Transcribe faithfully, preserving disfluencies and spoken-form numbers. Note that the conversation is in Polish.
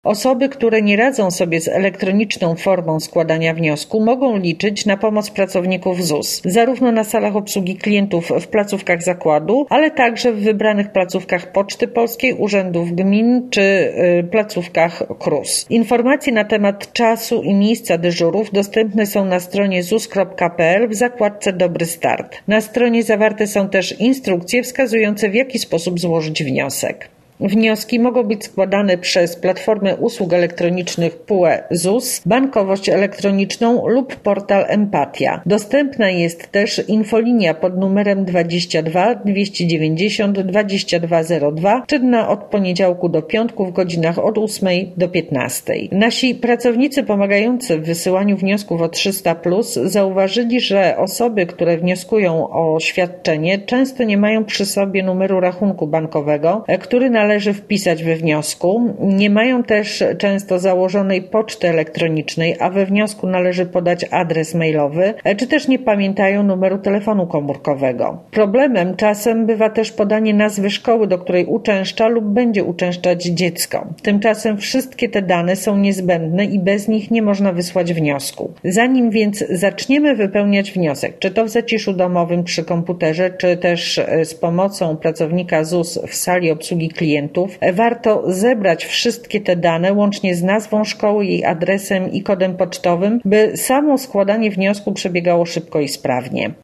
Osoby, które nie radzą sobie z elektroniczną formą składania wniosku, mogą liczyć na pomoc pracowników Z U S, zarówno na salach obsługi klientów w placówkach zakładu, ale także w wybranych placówkach Poczty Polskiej, urzędów gmin czy y, placówkach K R U S. Informacje na temat czasu i miejsca dyżurów dostępne są na stronie z u s kropka p l w zakładce Dobry Start. Na stronie zawarte są też instrukcje wskazujące, w jaki sposób złożyć wniosek. Wnioski mogą być składane przez Platformę Usług Elektronicznych P U E Z U S, bankowość elektroniczną lub portal Empatia. Dostępna jest też infolinia pod numerem dwadzieścia dwa dwieście dziewięćdziesiąt dwadzieścia dwa zero dwa, czynna od poniedziałku do piątku w godzinach od ósmej do piętnastej. Nasi pracownicy pomagający w wysyłaniu wniosków o trzysta plus zauważyli, że osoby, które wnioskują o świadczenie, często nie mają przy sobie numeru rachunku bankowego, który należy Należy wpisać we wniosku. Nie mają też często założonej poczty elektronicznej, a we wniosku należy podać adres mailowy, czy też nie pamiętają numeru telefonu komórkowego. Problemem czasem bywa też podanie nazwy szkoły, do której uczęszcza lub będzie uczęszczać dziecko. Tymczasem wszystkie te dane są niezbędne i bez nich nie można wysłać wniosku. Zanim więc zaczniemy wypełniać wniosek, czy to w zaciszu domowym przy komputerze, czy też z pomocą pracownika Z U S w sali obsługi klientów, warto zebrać wszystkie te dane łącznie z nazwą szkoły, jej adresem i kodem pocztowym, by samo składanie wniosku przebiegało szybko i sprawnie.